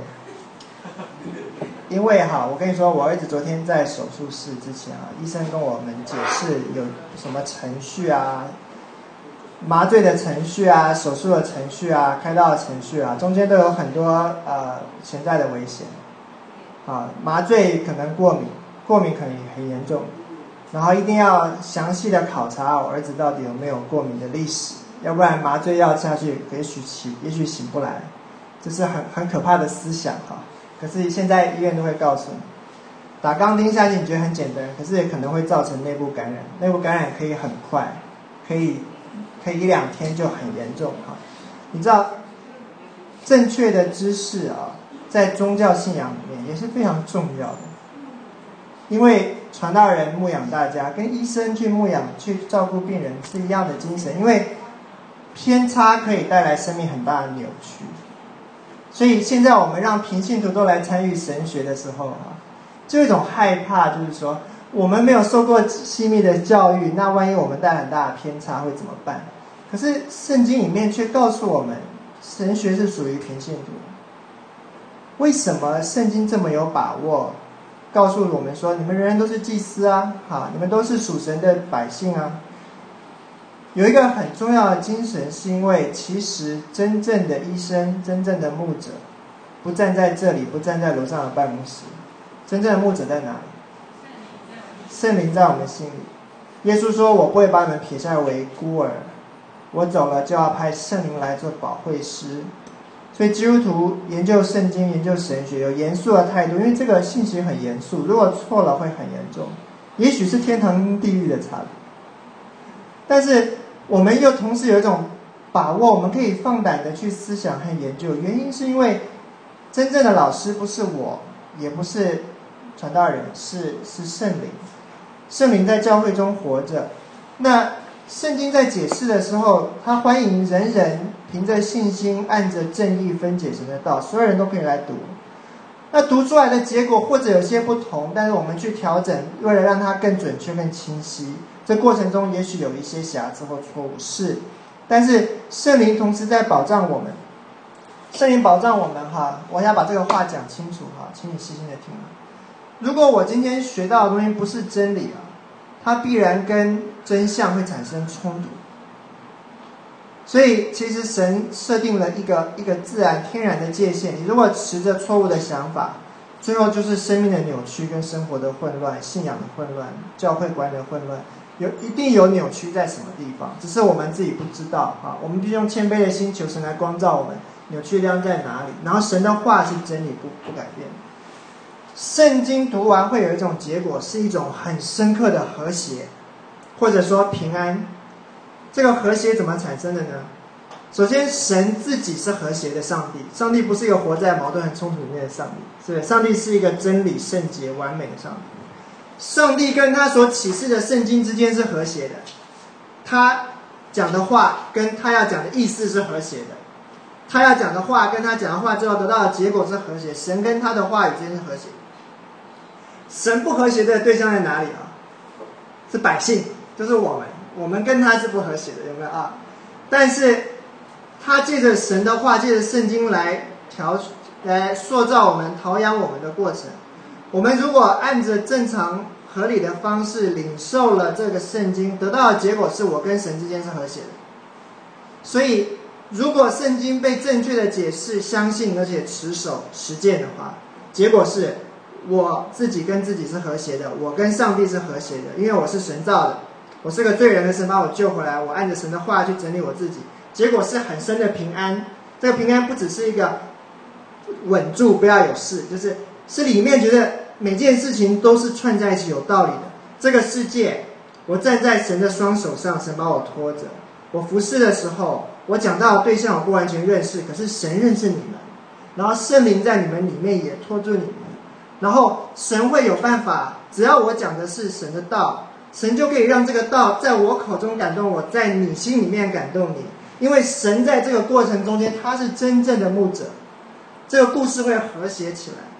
因为哈，我跟你说，我儿子昨天在手术室之前啊，医生跟我们解释有什么程序啊，麻醉的程序啊，手术的程序啊，开刀的程序啊，中间都有很多呃潜在的危险。啊，麻醉可能过敏，过敏可能也很严重，然后一定要详细的考察我儿子到底有没有过敏的历史，要不然麻醉药下去，也许起，也许醒不来，这是很很可怕的思想哈。可是现在医院都会告诉你，打钢钉下去你觉得很简单，可是也可能会造成内部感染，内部感染可以很快，可以可以一两天就很严重哈。你知道正确的知识啊，在宗教信仰里面也是非常重要的，因为传道人牧养大家，跟医生去牧养、去照顾病人是一样的精神。因为偏差可以带来生命很大的扭曲，所以现在我们让平信徒都来参与神学的时候啊，就有一种害怕，就是说我们没有受过细密的教育，那万一我们带很大的偏差会怎么办？可是圣经里面却告诉我们，神学是属于平信徒的。为什么圣经这么有把握告诉我们说，你们人人都是祭司啊，好，你们都是属神的百姓啊？有一个很重要的精神，是因为其实真正的医生、真正的牧者不站在这里，不站在楼上的办公室，真正的牧者在哪里？圣灵在我们心里。耶稣说，我不会把你们撇下为孤儿，我走了就要派圣灵来做保惠师。所以基督徒研究圣经、研究神学有严肃的态度，因为这个信息很严肃，如果错了会很严重，也许是天堂地狱的差别。但是我们又同时有一种把握，我们可以放胆的去思想和研究，原因是因为真正的老师不是我，也不是传道人，是是圣灵。圣灵在教会中活着，那圣经在解释的时候，他欢迎人人凭着信心按着正义分解神的道，所有人都可以来读。那读出来的结果或者有些不同，但是我们去调整，为了让它更准确更清晰，这过程中也许有一些瑕疵或错误，是，但是圣灵同时在保障我们。圣灵保障我们哈，我要把这个话讲清楚哈，请你细心的听。如果我今天学到的东西不是真理啊，它必然跟真相会产生冲突。所以其实神设定了一个一个自然天然的界限，你如果持着错误的想法，最后就是生命的扭曲跟生活的混乱、信仰的混乱、教会观的混乱，有一定有扭曲在什么地方，只是我们自己不知道啊。我们必须用谦卑的心求神来光照我们，扭曲的地方在哪里？然后神的话是真理，不不改变。圣经读完会有一种结果，是一种很深刻的和谐，或者说平安。这个和谐怎么产生的呢？首先，神自己是和谐的上帝，上帝不是一个活在矛盾和冲突里面的上帝，是上帝是一个真理、圣洁、完美的上帝。上帝跟他所启示的圣经之间是和谐的，他讲的话跟他要讲的意思是和谐的，他要讲的话跟他讲的话之后得到的结果是和谐，神跟他的话语之间是和谐。神不和谐的对象在哪里啊？是百姓，就是我们，我们跟他是不和谐的，有没有啊？但是他借着神的话，借着圣经来调来塑造我们、陶养我们的过程。我们如果按着正常合理的方式领受了这个圣经，得到的结果是我跟神之间是和谐的。所以如果圣经被正确的解释、相信而且持守实践的话，结果是我自己跟自己是和谐的，我跟上帝是和谐的，因为我是神造的，我是个罪人的，神把我救回来，我按着神的话去整理我自己，结果是很深的平安。这个平安不只是一个稳住不要有事，就是是里面觉得每件事情都是串在一起有道理的。这个世界我站在神的双手上，神把我拖着，我服侍的时候，我讲到的对象我不完全认识，可是神认识你们，然后圣灵在你们里面也拖住你们，然后神会有办法，只要我讲的是神的道，神就可以让这个道在我口中感动我，在你心里面感动你，因为神在这个过程中间他是真正的牧者，这个故事会和谐起来。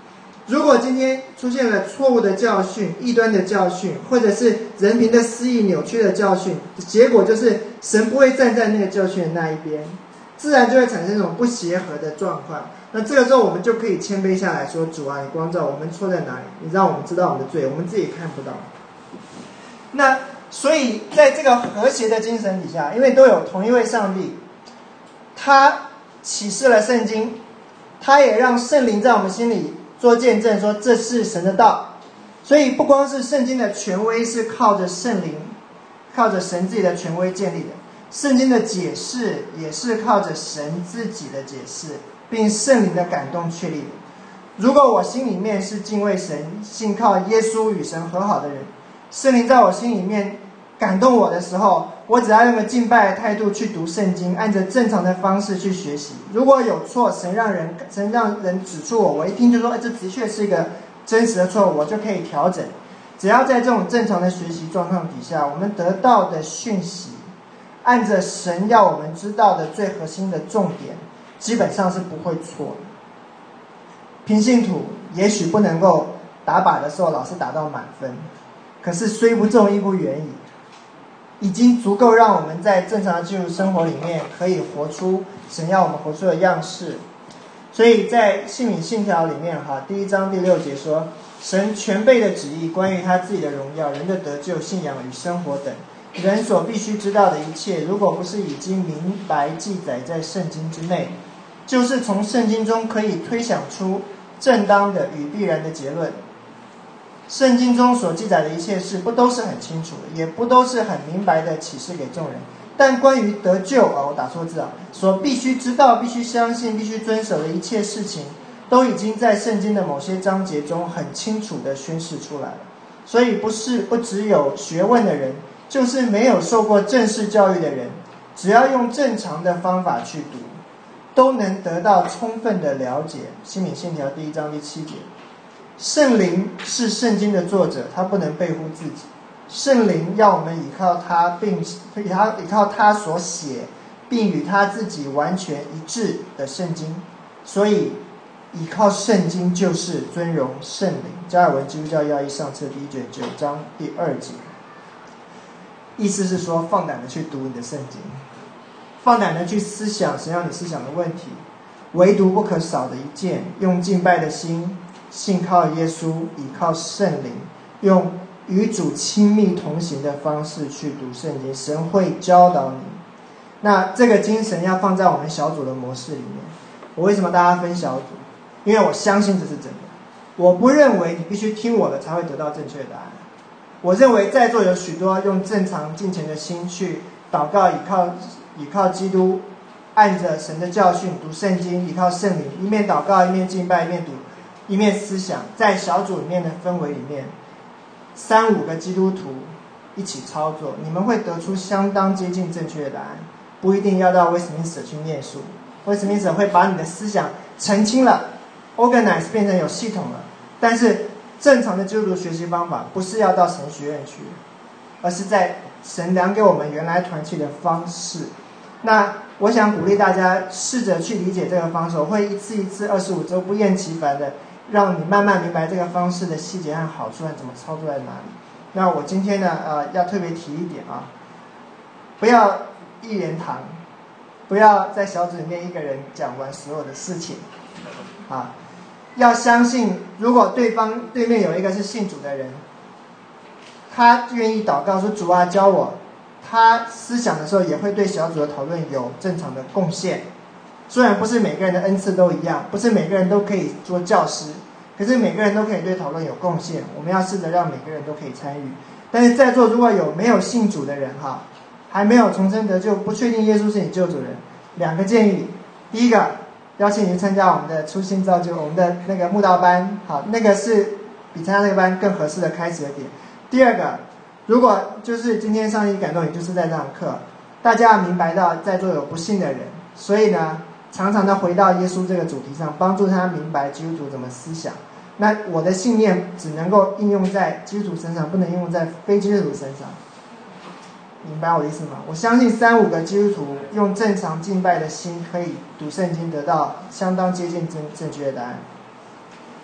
如果今天出现了错误的教训、异端的教训，或者是人凭的私意扭曲的教训，结果就是神不会站在那个教训的那一边，自然就会产生这种不协和的状况。那这个时候我们就可以谦卑下来说，主啊，你光照我们错在哪里，你让我们知道我们的罪，我们自己看不到。那所以在这个和谐的精神底下，因为都有同一位上帝，他启示了圣经，他也让圣灵在我们心里做见证，说这是神的道。所以不光是圣经的权威是靠着圣灵，靠着神自己的权威建立的，圣经的解释也是靠着神自己的解释并圣灵的感动确立的。如果我心里面是敬畏神、信靠耶稣与神和好的人，圣灵在我心里面感动我的时候，我只要用个敬拜的态度去读圣经，按着正常的方式去学习。如果有错，神让人神让人指出我，我一听就说，哎，这的确是一个真实的错误，我就可以调整。只要在这种正常的学习状况底下，我们得到的讯息，按着神要我们知道的最核心的重点，基本上是不会错的。平信徒也许不能够打靶的时候老是打到满分，可是虽不中亦不远矣，已经足够让我们在正常的基督生活里面可以活出神要我们活出的样式。所以在信敏信条里面哈，第一章第六节说，神全备的旨意关于他自己的荣耀、人的得救、信仰与生活等人所必须知道的一切，如果不是已经明白记载在圣经之内，就是从圣经中可以推想出正当的与必然的结论。圣经中所记载的一切事不都是很清楚的，也不都是很明白的启示给众人，但关于得救啊，我打错字啊，所必须知道、必须相信、必须遵守的一切事情，都已经在圣经的某些章节中很清楚地宣示出来了。所以不是不只有学问的人，就是没有受过正式教育的人，只要用正常的方法去读，都能得到充分的了解。信敏信条第一章第七节，圣灵是圣经的作者，他不能背乎自己。圣灵要我们倚靠他，并倚靠倚靠他所写并与他自己完全一致的圣经，所以倚靠圣经就是尊荣圣灵。加尔文基督教要义上册第一卷九章第二节，意思是说，放胆的去读你的圣经，放胆的去思想神要你思想的问题，唯独不可少的一件，用敬拜的心，信靠耶稣，倚靠圣灵，用与主亲密同行的方式去读圣经，神会教导你。那这个精神要放在我们小组的模式里面。我为什么大家分小组？因为我相信这是真的。我不认为你必须听我的才会得到正确的答案。我认为在座有许多用正常敬虔的心去祷告，倚靠倚靠基督，按着神的教训读圣经，依靠圣灵，一面祷告，一面敬拜，一面读，一面思想，在小组里面的氛围里面，三五个基督徒一起操作，你们会得出相当接近正确的答案。不一定要到威斯敏斯特去念书，威斯敏斯特会把你的思想澄清了 organize 变成有系统了。但是正常的基督徒学习方法不是要到神学院去，而是在神量给我们原来团契的方式。那我想鼓励大家试着去理解这个方式，我会一次一次二十五周不厌其烦的让你慢慢明白这个方式的细节和好处和怎么操作在哪里。那我今天呢呃要特别提一点啊，不要一言堂，不要在小组里面一个人讲完所有的事情啊，要相信如果对方对面有一个是信主的人，他愿意祷告说主啊教我，他思想的时候也会对小组的讨论有正常的贡献。虽然不是每个人的恩赐都一样，不是每个人都可以做教师，可是每个人都可以对讨论有贡献，我们要试着让每个人都可以参与。但是在座如果有没有信主的人哈，还没有重生得救，不确定耶稣是你救主人，两个建议。第一个，邀请你去参加我们的初心造就，我们的那个慕道班，好，那个是比参加那个班更合适的开始的点。第二个，如果就是今天上帝感动你，就是在这堂课，大家要明白到在座有不信的人，所以呢，常常的回到耶稣这个主题上，帮助他明白基督徒怎么思想。那我的信念只能够应用在基督徒身上，不能应用在非基督徒身上。明白我的意思吗？我相信三五个基督徒用正常敬拜的心，可以读圣经得到相当接近正正确的答案。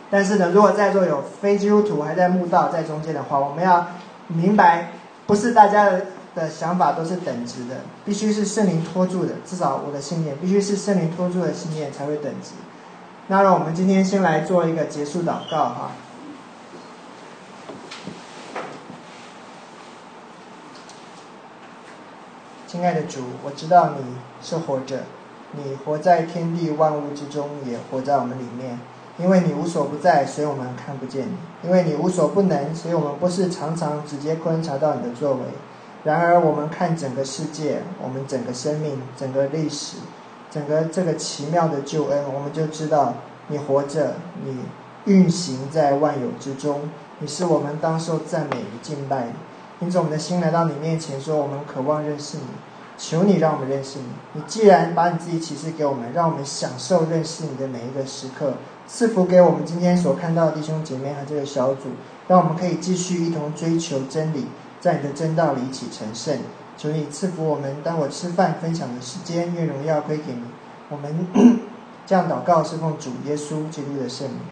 但是呢，如果在座有非基督徒还在慕道在中间的话，我们要明白，不是大家的的想法都是等值的，必须是圣灵托住的，至少我的信念必须是圣灵托住的信念才会等值。那让我们今天先来做一个结束祷告哈。亲爱的主，我知道你是活着，你活在天地万物之中，也活在我们里面。因为你无所不在，所以我们看不见你；因为你无所不能，所以我们不是常常直接观察到你的作为。然而我们看整个世界，我们整个生命，整个历史，整个这个奇妙的救恩，我们就知道你活着，你运行在万有之中，你是我们当受赞美与敬拜的。因此我们的心来到你面前说，我们渴望认识你，求你让我们认识你。你既然把你自己启示给我们，让我们享受认识你的每一个时刻，赐福给我们今天所看到的弟兄姐妹和这个小组，让我们可以继续一同追求真理，在你的真道里一起成圣。求你赐福我们，当我吃饭分享的时间，愿荣耀归给你。我们这样祷告是奉主耶稣基督的圣名。